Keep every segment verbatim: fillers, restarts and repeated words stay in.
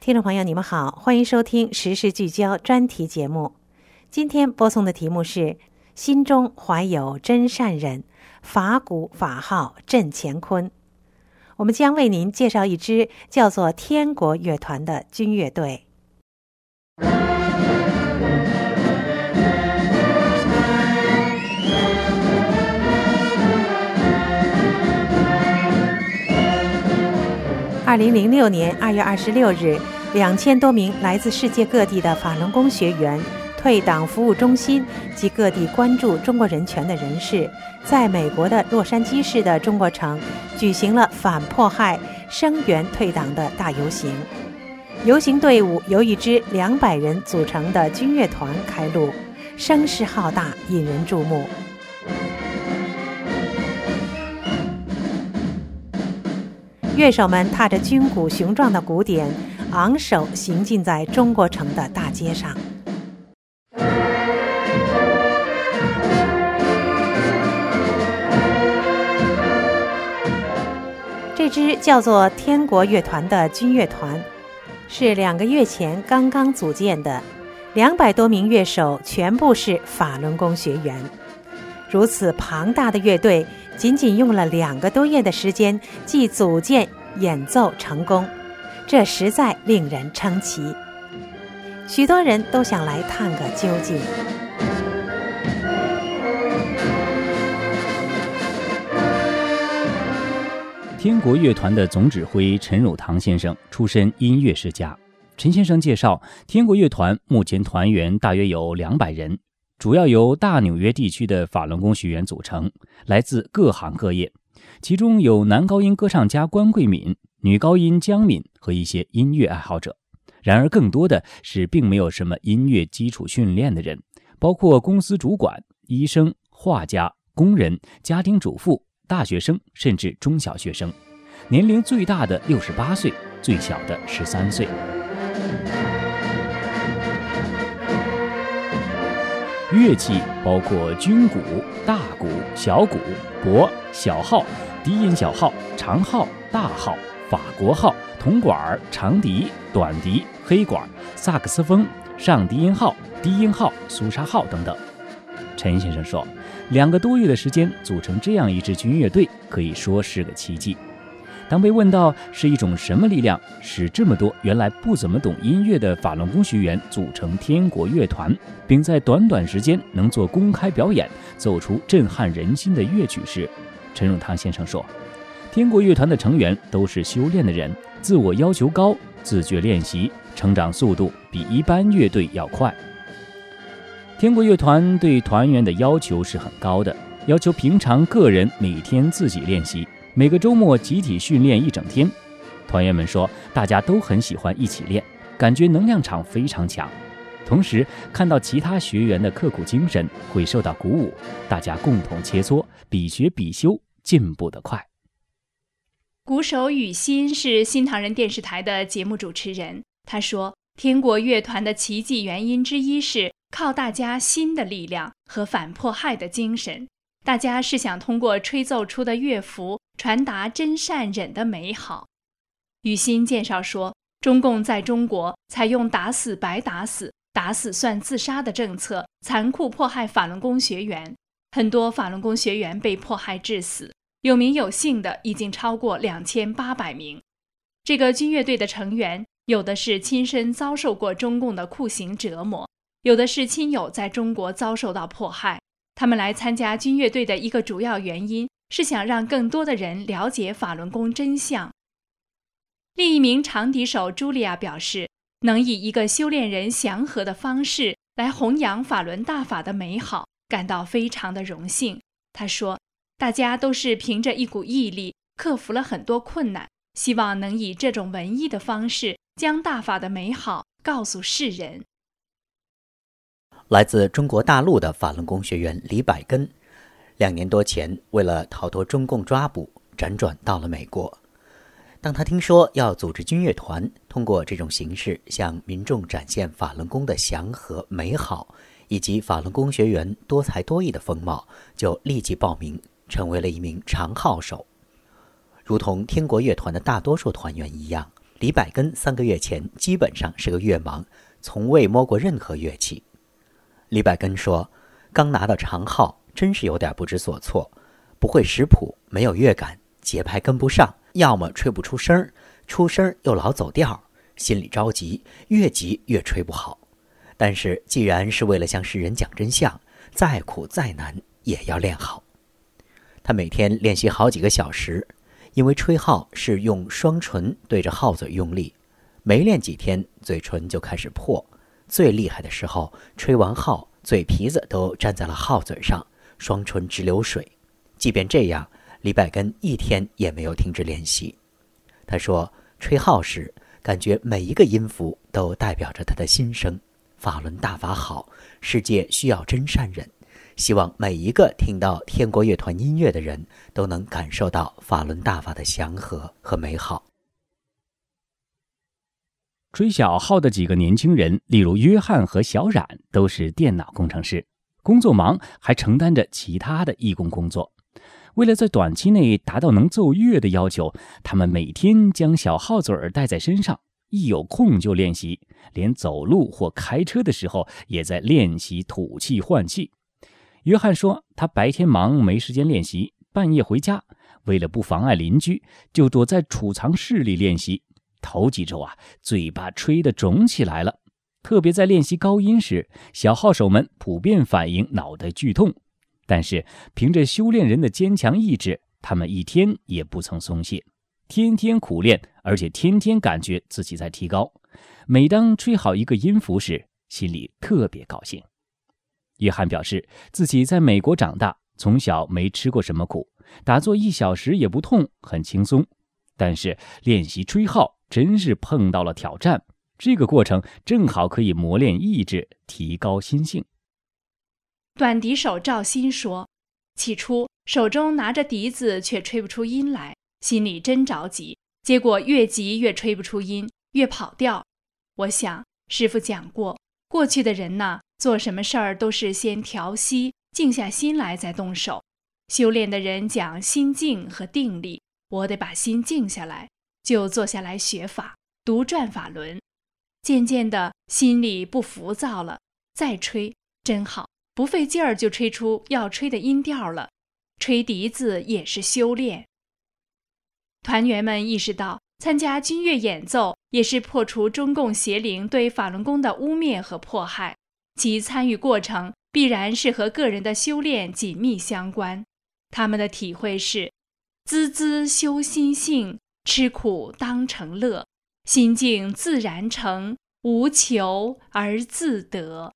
听众朋友，你们好，欢迎收听时事聚焦专题节目。今天播送的题目是心中怀有真善忍，法鼓法号震乾坤。我们将为您介绍一支叫做天国乐团的军乐队。二零零六年二月二十六日，两千多名来自世界各地的法轮功学员、退党服务中心及各地关注中国人权的人士，在美国的洛杉矶市的中国城举行了反迫害、声援退党的大游行。游行队伍由一支两百人组成的军乐团开路，声势浩大，引人注目。乐手们踏着军鼓雄壮的鼓点，昂首行进在中国城的大街上。这支叫做天国乐团的军乐团是两个月前刚刚组建的，两百多名乐手全部是法轮功学员。如此庞大的乐队，仅仅用了两个多月的时间即组建演奏成功，这实在令人称奇。许多人都想来探个究竟。 天国乐团的总指挥陈汝堂先生出身音乐世家。陈先生介绍，天国乐团目前团员大约有两百人，主要由大纽约地区的法轮功学员组成，来自各行各业，其中有男高音歌唱家关桂敏、女高音江敏和一些音乐爱好者。然而更多的是并没有什么音乐基础训练的人，包括公司主管、医生、画家、工人、家庭主妇、大学生，甚至中小学生。年龄最大的六十八岁，最小的十三岁。乐器包括军鼓、大鼓、小鼓、钹、小号、低音小号、长号、大号、法国号、铜管、长笛、短笛、黑管、萨克斯风、上低音号、低音号、苏沙号等等。陈先生说，两个多月的时间组成这样一支军乐队，可以说是个奇迹。当被问到是一种什么力量使这么多原来不怎么懂音乐的法轮功学员组成天国乐团，并在短短时间能做公开表演，奏出震撼人心的乐曲时，陈汝堂先生说，天国乐团的成员都是修炼的人，自我要求高，自觉练习，成长速度比一般乐队要快。天国乐团对团员的要求是很高的，要求平常个人每天自己练习，每个周末集体训练一整天。团员们说，大家都很喜欢一起练，感觉能量场非常强。同时看到其他学员的刻苦精神，会受到鼓舞，大家共同切磋，比学比修，进步得快。 鼓手雨欣是新唐人电视台的节目主持人，他说，天国乐团的奇迹原因之一是靠大家心的力量和反迫害的精神。大家是想通过吹奏出的乐符传达真善忍的美好。雨欣介绍说，中共在中国采用打死白打死、打死算自杀的政策，残酷迫害法轮功学员，很多法轮功学员被迫害致死，有名有姓的已经超过两千八百名。这个军乐队的成员，有的是亲身遭受过中共的酷刑折磨，有的是亲友在中国遭受到迫害。他们来参加军乐队的一个主要原因是想让更多的人了解法轮功真相。另一名长笛手茱莉亚表示，能以一个修炼人祥和的方式来弘扬法轮大法的美好，感到非常的荣幸。他说，大家都是凭着一股毅力克服了很多困难，希望能以这种文艺的方式将大法的美好告诉世人。 来自中国大陆的法轮功学员李百根，两年多前为了逃脱中共抓捕，辗转到了美国。当他听说要组织军乐团，通过这种形式向民众展现法轮功的祥和美好，以及法轮功学员多才多艺的风貌，就立即报名，成为了一名长号手。如同天国乐团的大多数团员一样， 李百根三个月前基本上是个乐盲，从未摸过任何乐器。李百根说，刚拿到长号，真是有点不知所措，不会识谱，没有乐感，节拍跟不上，要么吹不出声，出声又老走调，心里着急，越急越吹不好。但是既然是为了向世人讲真相，再苦再难也要练好。他每天练习好几个小时，因为吹号是用双唇对着号嘴用力，没练几天，嘴唇就开始破。最厉害的时候，吹完号，嘴皮子都粘在了号嘴上，双唇直流水。即便这样，李百根一天也没有停止练习。他说，吹号时，感觉每一个音符都代表着他的心声。法轮大法好，世界需要真善人。希望每一个听到天国乐团音乐的人都能感受到法轮大法的祥和和美好。 吹小号的几个年轻人，例如约翰和小冉，都是电脑工程师，工作忙，还承担着其他的义工工作。为了在短期内达到能奏乐的要求，他们每天将小号嘴儿带在身上，一有空就练习，连走路或开车的时候也在练习吐气换气。约翰说，他白天忙没时间练习，半夜回家，为了不妨碍邻居，就躲在储藏室里练习。头几周啊，嘴巴吹得肿起来了，特别在练习高音时，小号手们普遍反映脑袋剧痛。但是凭着修炼人的坚强意志，他们一天也不曾松懈，天天苦练，而且天天感觉自己在提高。每当吹好一个音符时，心里特别高兴。约翰表示，自己在美国长大，从小没吃过什么苦，打坐一小时也不痛，很轻松。但是练习吹号真是碰到了挑战，这个过程正好可以磨练意志，提高心性。 短笛手赵鑫说，起初手中拿着笛子却吹不出音来，心里真着急，结果越急越吹不出音，越跑调。我想师父讲过，过去的人呢，做什么事儿都是先调息，静下心来再动手。修炼的人讲心静和定力，我得把心静下来，就坐下来学法，读转法轮。渐渐的心里不浮躁了，再吹真好，不费劲儿就吹出要吹的音调了。吹笛子也是修炼。团员们意识到，参加军乐演奏也是破除中共邪灵对法轮功的污蔑和迫害，其参与过程必然是和个人的修炼紧密相关。他们的体会是，孜孜修心性，吃苦当成乐，心静自然成，无求而自得。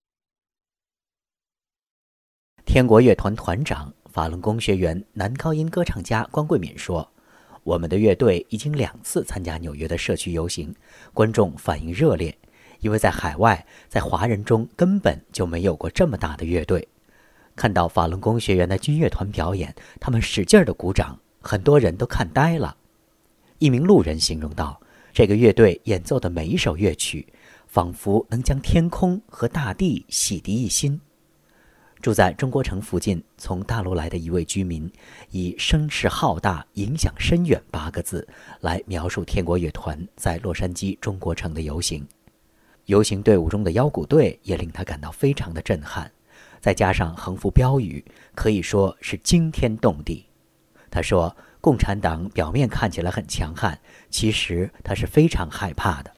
天国乐团团长、法轮功学员、男高音歌唱家关桂敏说，我们的乐队已经两次参加纽约的社区游行，观众反应热烈，因为在海外，在华人中根本就没有过这么大的乐队。看到法轮功学员的军乐团表演，他们使劲地鼓掌，很多人都看呆了。一名路人形容道，这个乐队演奏的每一首乐曲，仿佛能将天空和大地洗涤一新。住在中国城附近，从大陆来的一位居民，以声势浩大、影响深远八个字来描述天国乐团在洛杉矶中国城的游行。游行队伍中的腰鼓队也令他感到非常的震撼，再加上横幅标语，可以说是惊天动地。他说，共产党表面看起来很强悍，其实他是非常害怕的。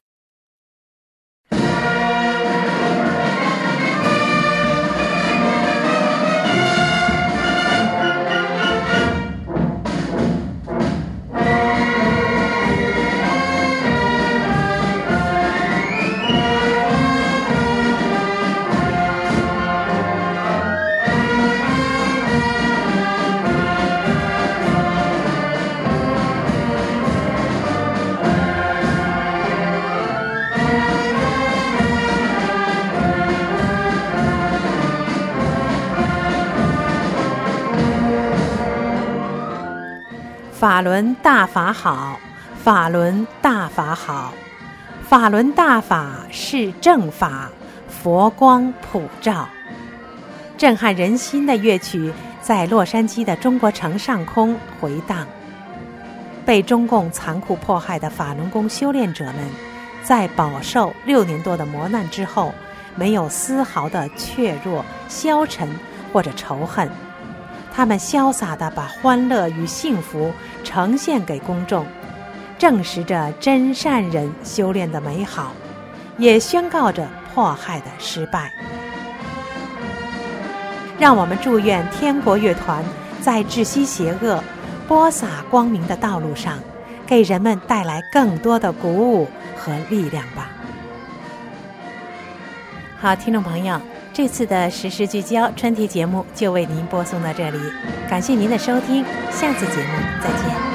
法轮大法好，法轮大法好，法轮大法是正法，佛光普照。震撼人心的乐曲在洛杉矶的中国城上空回荡。 被中共残酷迫害的法轮功修炼者们，在饱受六年多的磨难之后，没有丝毫的怯弱、消沉或者仇恨。他们潇洒地把欢乐与幸福呈现给公众，证实着真善人修炼的美好，也宣告着迫害的失败。让我们祝愿天国乐团在治息邪恶、播撒光明的道路上，给人们带来更多的鼓舞和力量吧。好，听众朋友，这次的时事聚焦春题节目就为您播送到这里，感谢您的收听，下次节目再见。